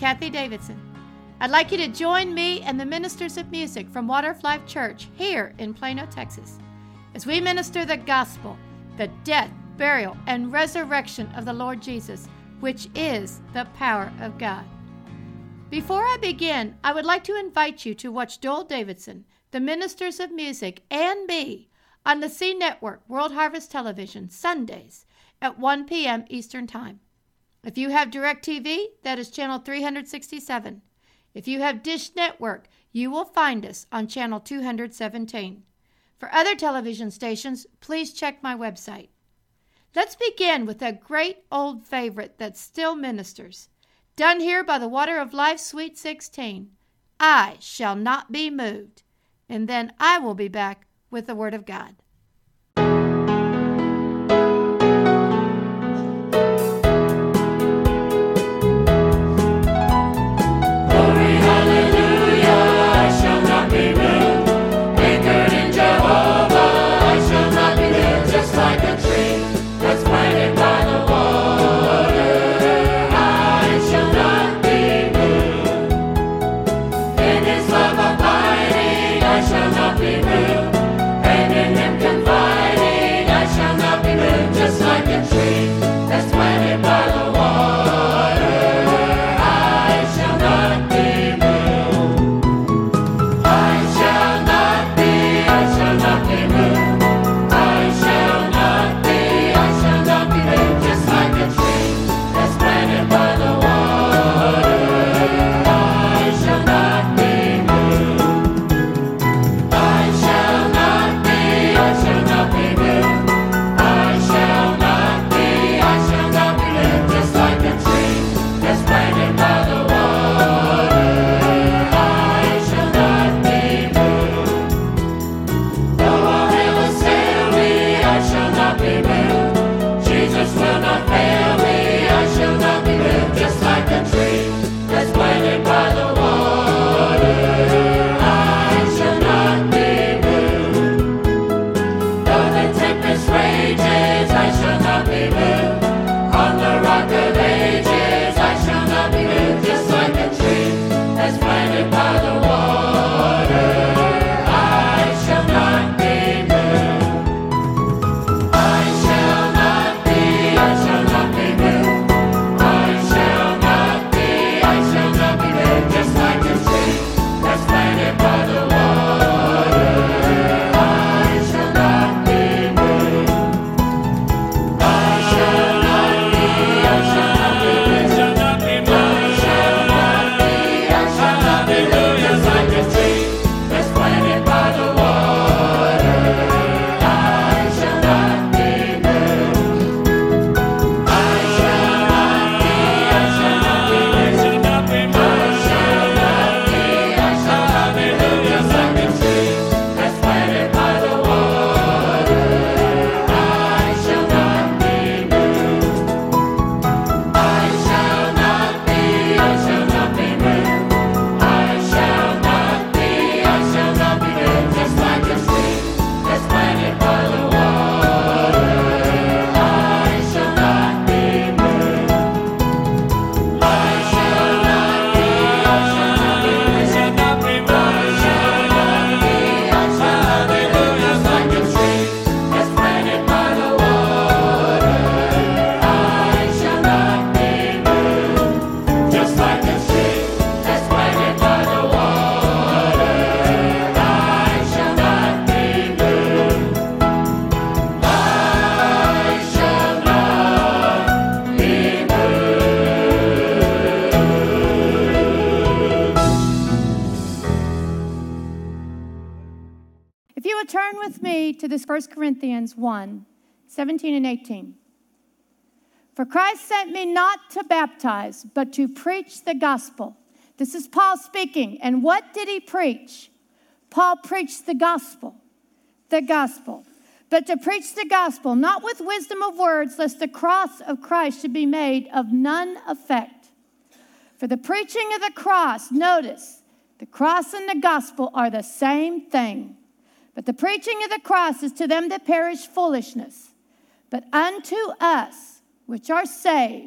Kathy Davidson. I'd like you to join me and the ministers of music from Water of Life Church here in Plano, Texas, as we minister the gospel, the death, burial, and resurrection of the Lord Jesus, which is the power of God. Before I begin, I would like to invite you to watch Joel Davidson, the ministers of music, and me on the C Network World Harvest Television Sundays at 1 p.m. Eastern Time. If you have DirecTV, that is channel 367. If you have Dish Network, you will find us on channel 217. For other television stations, please check my website. Let's begin with a great old favorite that still ministers. Done here by the Water of Life Sweet 16. I shall not be moved. And then I will be back with the Word of God. To this 1 Corinthians 1, 17 and 18. For Christ sent me not to baptize, but to preach the gospel. This is Paul speaking. And what did he preach? Paul preached the gospel. The gospel. But to preach the gospel, not with wisdom of words, lest the cross of Christ should be made of none effect. For the preaching of the cross, notice, the cross and the gospel are the same thing. But the preaching of the cross is to them that perish foolishness. But unto us, which are saved,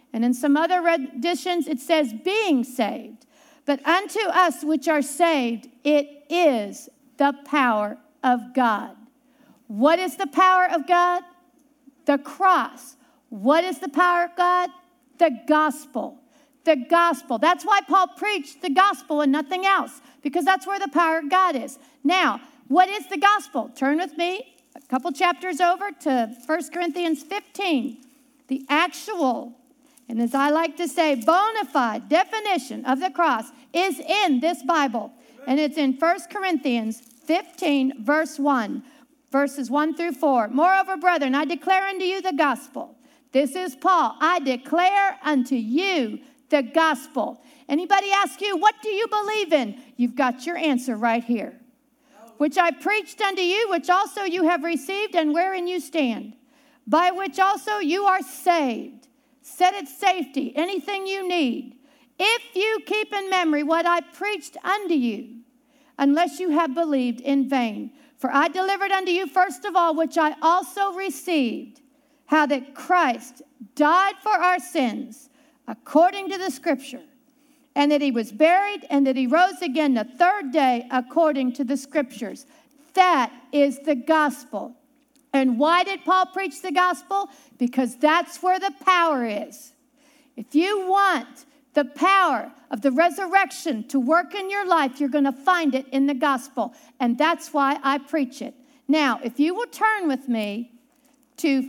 And in some other editions, it says being saved. But unto us which are saved, it is the power of God. What is the power of God? The cross. What is the power of God? The gospel. The gospel. That's why Paul preached the gospel and nothing else, because that's where the power of God is. Now, what is the gospel? Turn with me a couple chapters over to 1 Corinthians 15. The actual, and as I like to say, bona fide definition of the cross is in this Bible. And it's in 1 Corinthians 15, verse 1, verses 1 through 4. Moreover, brethren, I declare unto you the gospel. This is Paul. I declare unto you the gospel. Anybody ask you, what do you believe in? You've got your answer right here. Which I preached unto you, which also you have received, and wherein you stand, by which also you are saved. Set at safety anything you need, if you keep in memory what I preached unto you, unless you have believed in vain. For I delivered unto you first of all, which I also received, how that Christ died for our sins, according to the Scripture, and that he was buried, and that he rose again the third day, according to the Scriptures. That is the gospel. And why did Paul preach the gospel? Because that's where the power is. If you want the power of the resurrection to work in your life, you're going to find it in the gospel. And that's why I preach it. Now, if you will turn with me to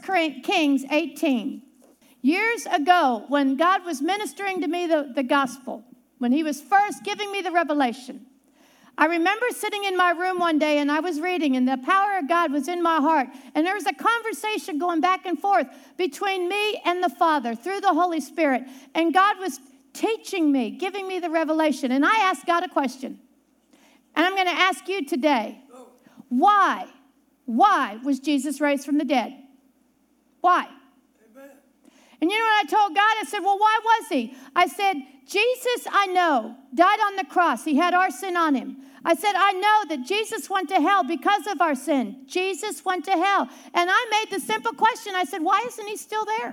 1 Kings 18. Years ago, when God was ministering to me the gospel, when he was first giving me the revelation, I remember sitting in my room one day and I was reading, and the power of God was in my heart. And there was a conversation going back and forth between me and the Father through the Holy Spirit. And God was teaching me, giving me the revelation. And I asked God a question. And I'm going to ask you today, why? Why was Jesus raised from the dead? Why? And you know what I told God? I said, well, why was he? I said, Jesus, I know, died on the cross. He had our sin on him. I said, I know that Jesus went to hell because of our sin. Jesus went to hell. And I made the simple question. I said, why isn't he still there?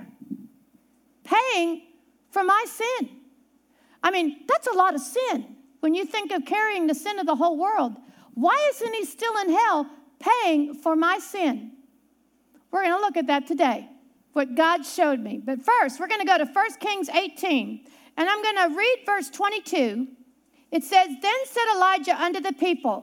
Paying for my sin. I mean, that's a lot of sin. When you think of carrying the sin of the whole world, why isn't he still in hell paying for my sin? We're going to look at that today, what God showed me. But first, we're going to go to 1 Kings 18. And I'm going to read verse 22. It says, then said Elijah unto the people,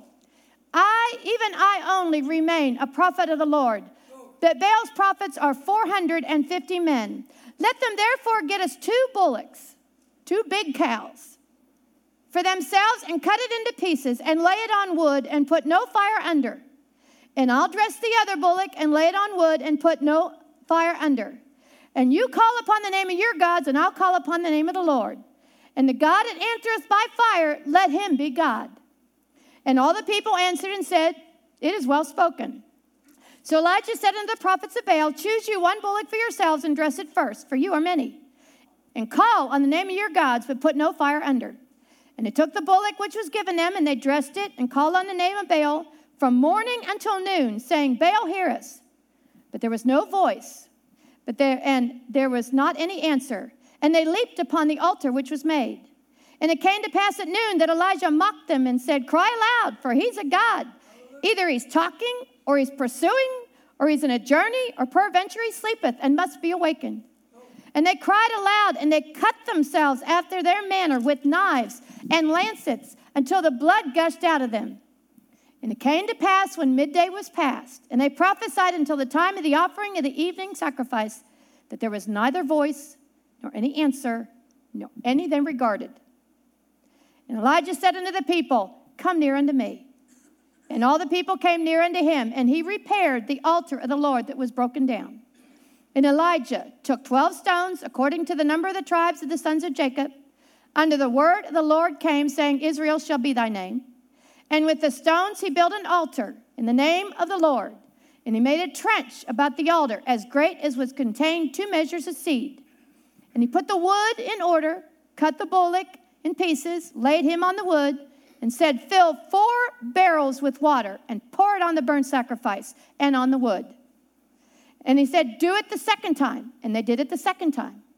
even I only remain a prophet of the Lord, that Baal's prophets are 450 men. Let them therefore get us 2 bullocks, 2 big cows, for themselves, and cut it into pieces, and lay it on wood, and put no fire under. And I'll dress the other bullock, and lay it on wood, and put no fire under. And you call upon the name of your gods, and I'll call upon the name of the Lord. And the God that answereth by fire, let him be God. And all the people answered and said, it is well spoken. So Elijah said unto the prophets of Baal, choose you 1 bullock for yourselves, and dress it first, for you are many. And call on the name of your gods, but put no fire under. And they took the bullock which was given them, and they dressed it, and called on the name of Baal from morning until noon, saying, Baal, hear us. But there was no voice. There was not any answer. And they leaped upon the altar which was made. And it came to pass at noon that Elijah mocked them and said, cry aloud, for he's a God. Either he's talking, or he's pursuing, or he's in a journey, or peradventure he sleepeth and must be awakened. And they cried aloud, and they cut themselves after their manner with knives and lancets until the blood gushed out of them. And it came to pass when midday was past, and they prophesied until the time of the offering of the evening sacrifice, that there was neither voice nor any answer, nor any then regarded. And Elijah said unto the people, come near unto me. And all the people came near unto him, and he repaired the altar of the Lord that was broken down. And Elijah took 12 stones, according to the number of the tribes of the sons of Jacob. Unto the word of the Lord came, saying, Israel shall be thy name. And with the stones he built an altar in the name of the Lord. And he made a trench about the altar, as great as was contained 2 measures of seed. And he put the wood in order, cut the bullock in pieces, laid him on the wood, and said, fill 4 barrels with water, and pour it on the burnt sacrifice and on the wood. And he said, do it the second time. And they did it the second time.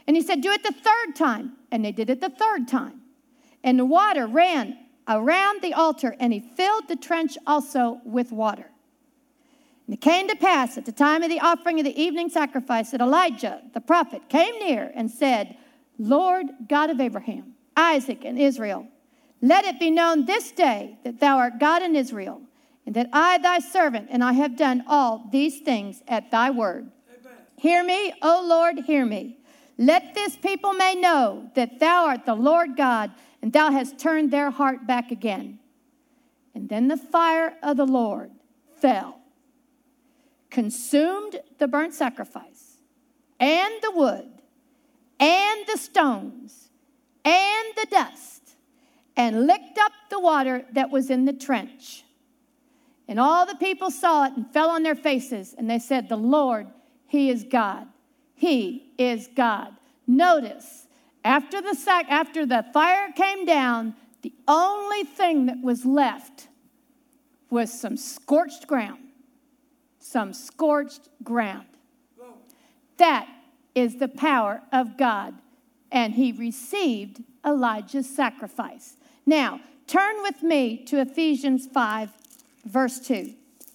And he said, do it the third time. And they did it the third time. And the water ran around the altar, and he filled the trench also with water. And it came to pass at the time of the offering of the evening sacrifice that Elijah, the prophet, came near and said, Lord God of Abraham, Isaac, and Israel, let it be known this day that thou art God in Israel, and that I, thy servant, and I have done all these things at thy word. Amen. Hear me, O Lord, hear me. Let this people may know that thou art the Lord God, and thou hast turned their heart back again. And then the fire of the Lord fell, consumed the burnt sacrifice, and the wood, and the stones, and the dust, and licked up the water that was in the trench. And all the people saw it and fell on their faces, and they said, the Lord, he is God. He is God. Notice, after the fire came down, the only thing that was left was some scorched ground. Some scorched ground. That is the power of God. And he received Elijah's sacrifice. Now, turn with me to Ephesians 5, verse 2.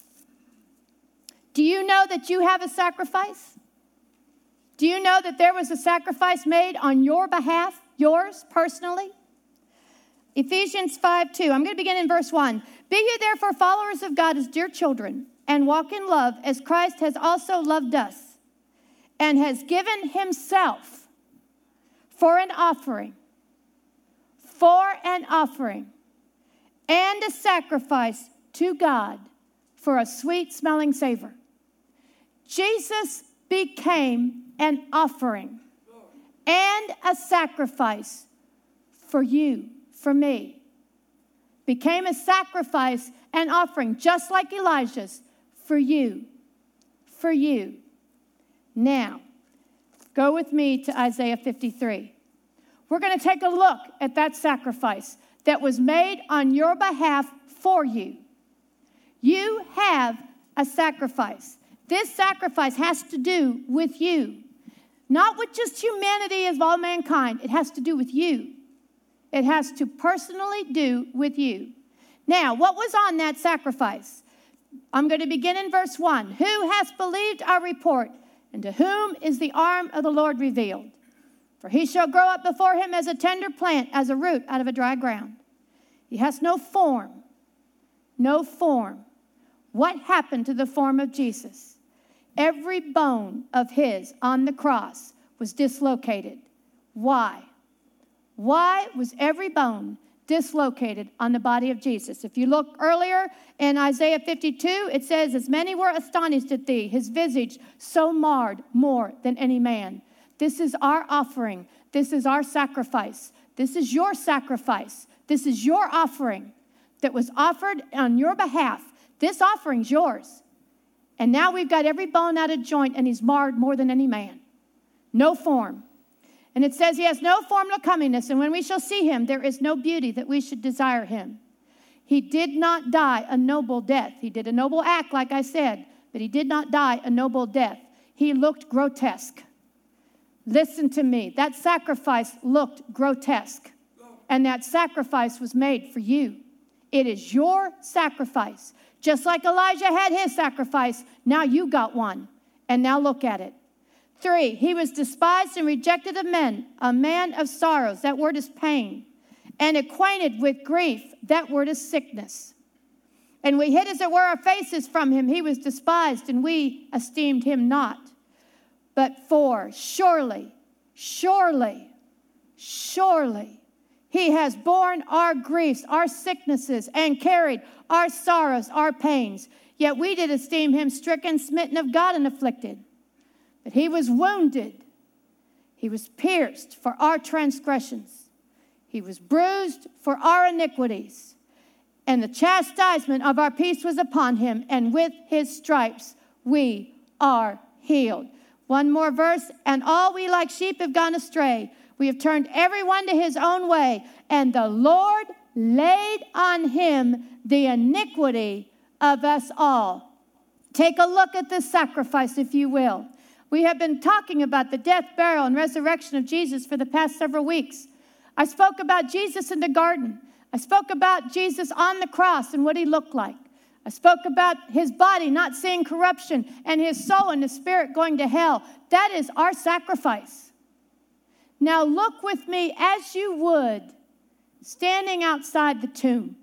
Do you know that you have a sacrifice? Do you know that there was a sacrifice made on your behalf, yours personally? Ephesians 5:2. I'm going to begin in verse 1. Be ye therefore followers of God as dear children, and walk in love as Christ has also loved us, and has given himself for an offering, and a sacrifice to God for a sweet-smelling savor. Jesus became an offering and a sacrifice for you, for me. Became a sacrifice and offering, just like Elijah's, for you, for you. Now, go with me to Isaiah 53. We're going to take a look at that sacrifice that was made on your behalf for you. You have a sacrifice. This sacrifice has to do with you. Not with just humanity of all mankind. It has to do with you. It has to personally do with you. Now, what was on that sacrifice? I'm going to begin in verse 1. Who has believed our report, and to whom is the arm of the Lord revealed? For he shall grow up before him as a tender plant, as a root out of a dry ground. He has no form. No form. What happened to the form of Jesus? Every bone of his on the cross was dislocated. Why? Why was every bone dislocated on the body of Jesus? If you look earlier in Isaiah 52, it says, as many were astonished at thee, his visage so marred more than any man. This is our offering. This is our sacrifice. This is your sacrifice. This is your offering that was offered on your behalf. This offering's yours. And now we've got every bone out of joint, and he's marred more than any man. No form. And it says he has no form nor comeliness, and when we shall see him, there is no beauty that we should desire him. He did not die a noble death. He did a noble act, like I said, but he did not die a noble death. He looked grotesque. Listen to me. That sacrifice looked grotesque, and that sacrifice was made for you. It is your sacrifice. Just like Elijah had his sacrifice, now you got one. And now look at it. 3, he was despised and rejected of men, a man of sorrows. That word is pain. And acquainted with grief. That word is sickness. And we hid, as it were, our faces from him. He was despised, and we esteemed him not. But 4, surely, he has borne our griefs, our sicknesses, and carried our sorrows, our pains. Yet we did esteem him stricken, smitten of God, and afflicted. But he was wounded. He was pierced for our transgressions. He was bruised for our iniquities. And the chastisement of our peace was upon him, and with his stripes we are healed. One more verse. And all we like sheep have gone astray. We have turned everyone to his own way, and the Lord laid on him the iniquity of us all. Take a look at this sacrifice, if you will. We have been talking about the death, burial, and resurrection of Jesus for the past several weeks. I spoke about Jesus in the garden. I spoke about Jesus on the cross and what he looked like. I spoke about his body not seeing corruption and his soul and his spirit going to hell. That is our sacrifice. Now look with me as you would, standing outside the tomb.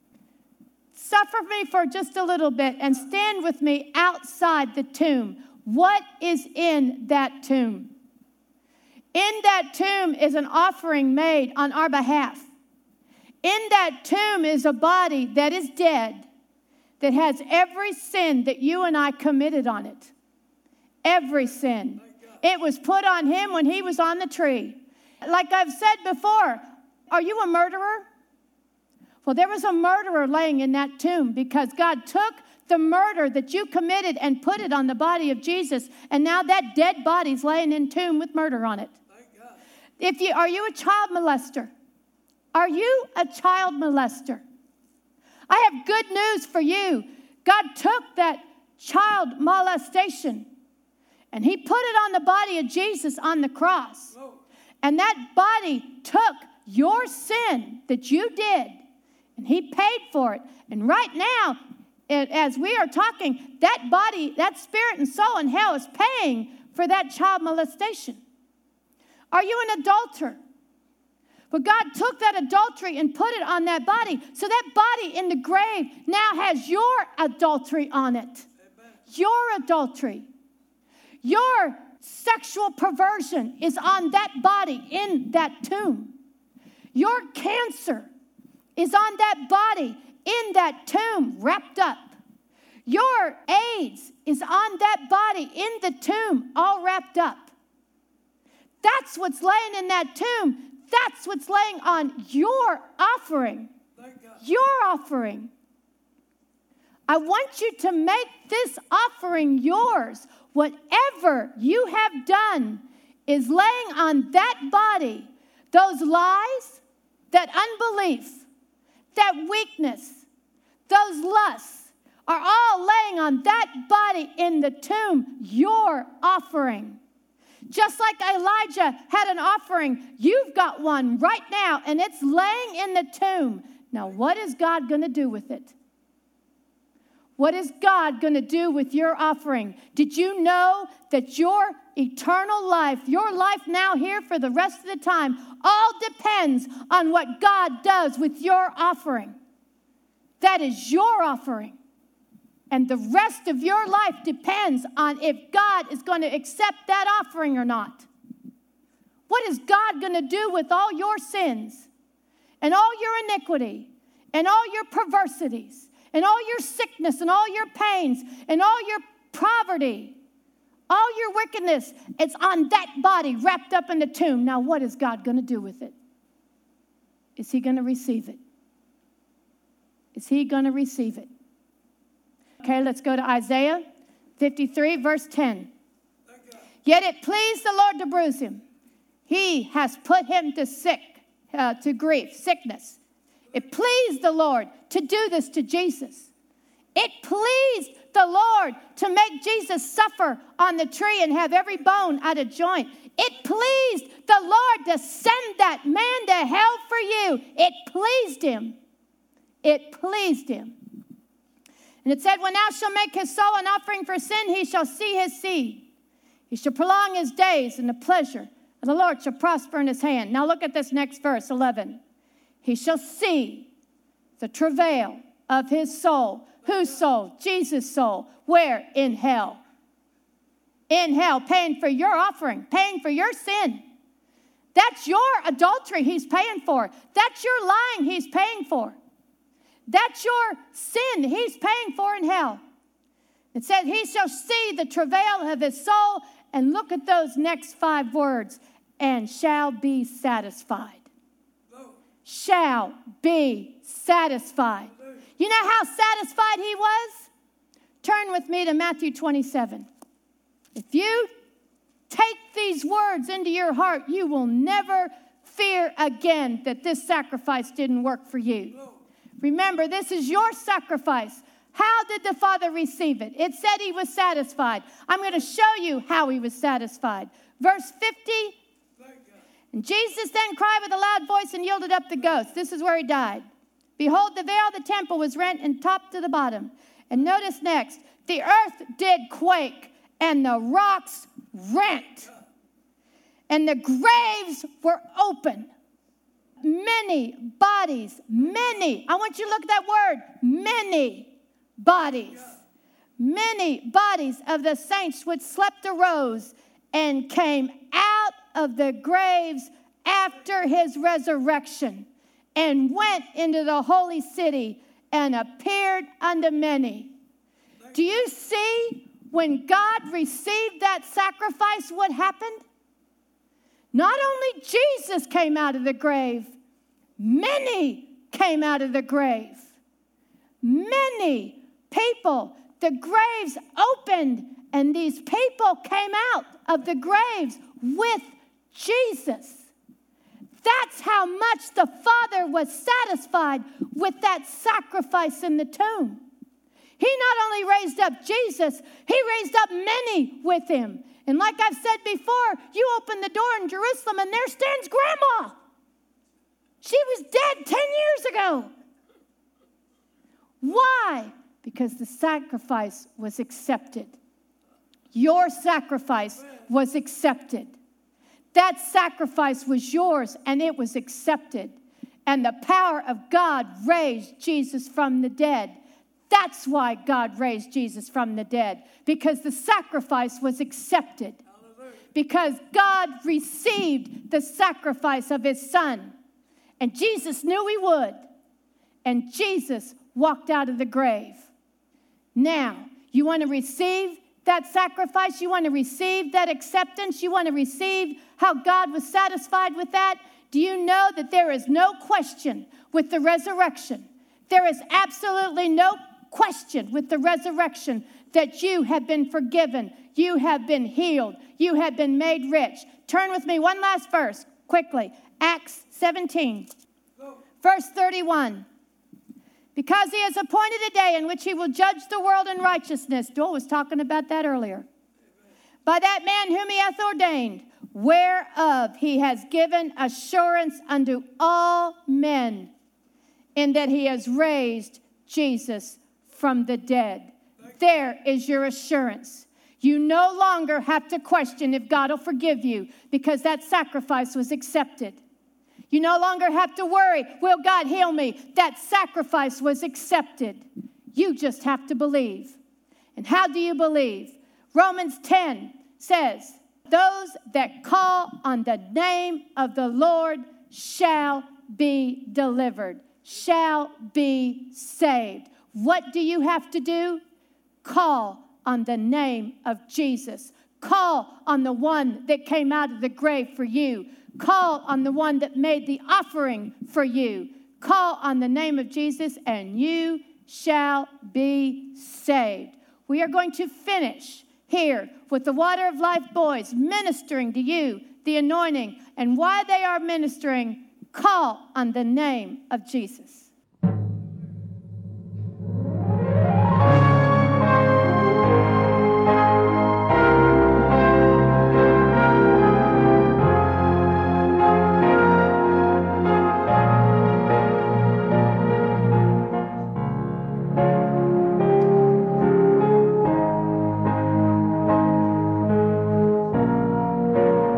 Suffer me for just a little bit and stand with me outside the tomb. What is in that tomb? In that tomb is an offering made on our behalf. In that tomb is a body that is dead, that has every sin that you and I committed on it. Every sin. It was put on him when he was on the tree. Like I've said before, are you a murderer? Well, there was a murderer laying in that tomb because God took the murder that you committed and put it on the body of Jesus, and now that dead body's laying in tomb with murder on it. Are you a child molester? Are you a child molester? I have good news for you. God took that child molestation and he put it on the body of Jesus on the cross. And that body took your sin that you did and he paid for it. And right now, as we are talking, that body, that spirit and soul in hell is paying for that child molestation. Are you an adulterer? But God took that adultery and put it on that body. So that body in the grave now has your adultery on it. Amen. Your adultery. Your sexual perversion is on that body in that tomb. Your cancer is on that body in that tomb wrapped up. Your AIDS is on that body in the tomb all wrapped up. That's what's laying in that tomb. That's what's laying on your offering. Your offering. I want you to make this offering yours. Whatever you have done is laying on that body. Those lies, that unbelief, that weakness, those lusts are all laying on that body in the tomb. Your offering. Just like Elijah had an offering, you've got one right now, and it's laying in the tomb. Now, what is God going to do with it? What is God going to do with your offering? Did you know that your eternal life, your life now here for the rest of the time, all depends on what God does with your offering? That is your offering. And the rest of your life depends on if God is going to accept that offering or not. What is God going to do with all your sins and all your iniquity and all your perversities and all your sickness and all your pains and all your poverty, all your wickedness? It's on that body wrapped up in the tomb. Now, what is God going to do with it? Is he going to receive it? Is he going to receive it? Okay, let's go to Isaiah 53, verse 10. Yet it pleased the Lord to bruise him. He has put him to grief, sickness. It pleased the Lord to do this to Jesus. It pleased the Lord to make Jesus suffer on the tree and have every bone out of joint. It pleased the Lord to send that man to hell for you. It pleased him. It pleased him. And it said, when thou shalt make his soul an offering for sin, he shall see his seed. He shall prolong his days, and the pleasure of the Lord shall prosper in his hand. Now look at this next verse, 11. He shall see the travail of his soul. Whose soul? Jesus' soul. Where? In hell. In hell, paying for your offering, paying for your sin. That's your adultery he's paying for. That's your lying he's paying for. That's your sin he's paying for in hell. It says, he shall see the travail of his soul. And look at those next 5 words. And shall be satisfied. Shall be satisfied. You know how satisfied he was? Turn with me to Matthew 27. If you take these words into your heart, you will never fear again that this sacrifice didn't work for you. Remember, this is your sacrifice. How did the Father receive it? It said he was satisfied. I'm going to show you how he was satisfied. Verse 50. And Jesus then cried with a loud voice and yielded up the ghost. This is where he died. Behold, the veil of the temple was rent and top to the bottom. And notice next, the earth did quake and the rocks rent. And the graves were open. Many bodies, many. I want you to look at that word, many bodies. Many bodies of the saints which slept arose and came out of the graves after his resurrection and went into the holy city and appeared unto many. Do you see when God received that sacrifice what happened? Not only Jesus came out of the grave, many came out of the grave. Many people, the graves opened, and these people came out of the graves with Jesus. That's how much the Father was satisfied with that sacrifice in the tomb. He not only raised up Jesus, he raised up many with him. And like I've said before, you open the door in Jerusalem and there stands Grandma. She was dead 10 years ago. Why? Because the sacrifice was accepted. Your sacrifice was accepted. That sacrifice was yours and it was accepted. And the power of God raised Jesus from the dead. That's why God raised Jesus from the dead, because the sacrifice was accepted. Because God received the sacrifice of his Son. And Jesus knew he would. And Jesus walked out of the grave. Now, you want to receive that sacrifice? You want to receive that acceptance? You want to receive how God was satisfied with that? Do you know that there is no question with the resurrection? There is absolutely no question with the resurrection that you have been forgiven, you have been healed, you have been made rich. Turn with me one last verse quickly. Acts 17, verse 31. Because he has appointed a day in which he will judge the world in righteousness. Joel was talking about that earlier. By that man whom he hath ordained, whereof he has given assurance unto all men, in that he has raised Jesus from the dead. There is your assurance. You no longer have to question if God will forgive you, because that sacrifice was accepted. You no longer have to worry, will God heal me? That sacrifice was accepted. You just have to believe. And how do you believe? Romans 10 says, those that call on the name of the Lord shall be delivered, shall be saved. What do you have to do? Call on the name of Jesus. Call on the one that came out of the grave for you. Call on the one that made the offering for you. Call on the name of Jesus and you shall be saved. We are going to finish here with the Water of Life boys ministering to you the anointing. And while they are ministering, call on the name of Jesus.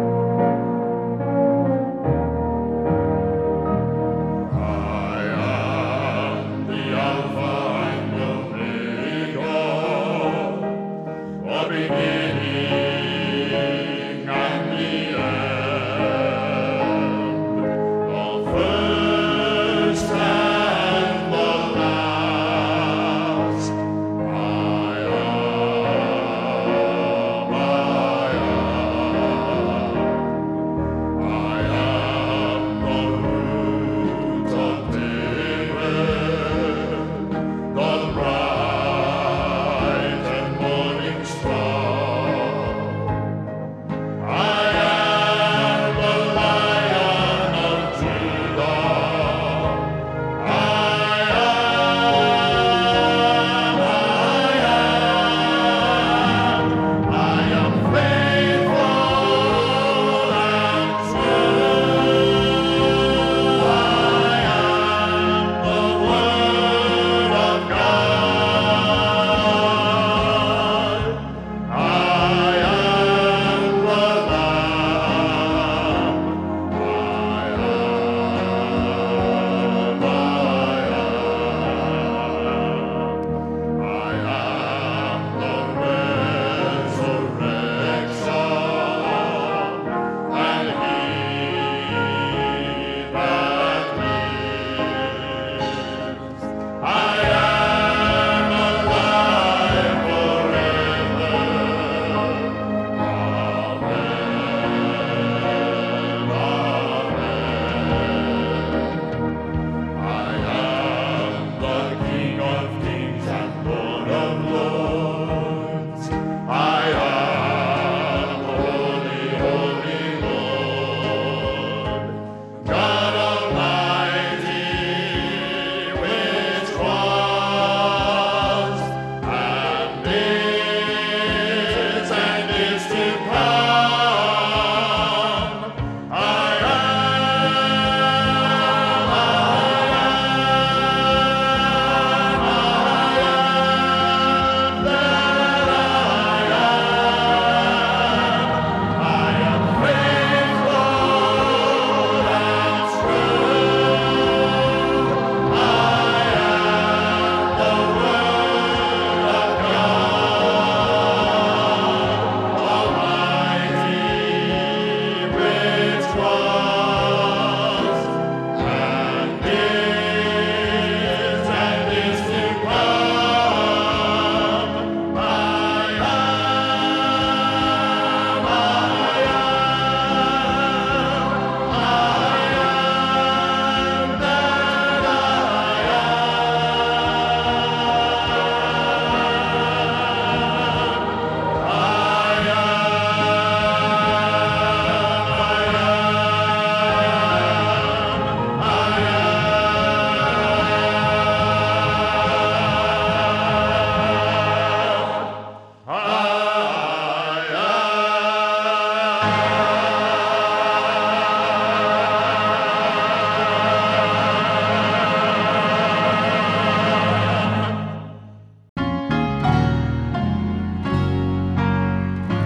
I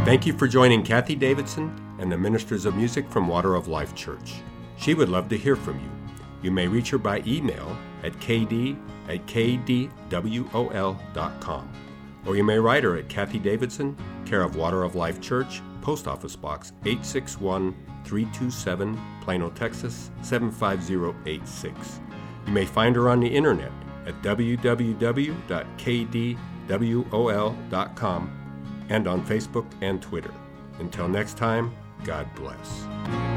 Thank you for joining Kathy Davidson and the Ministers of Music from Water of Life Church. She would love to hear from you. You may reach her by email at kd@kdwol.com, or you may write her at Kathy Davidson, care of Water of Life Church, Post Office Box 861-327, Plano, Texas 75086. You may find her on the internet at www.kdwol.com and on Facebook and Twitter. Until next time, God bless.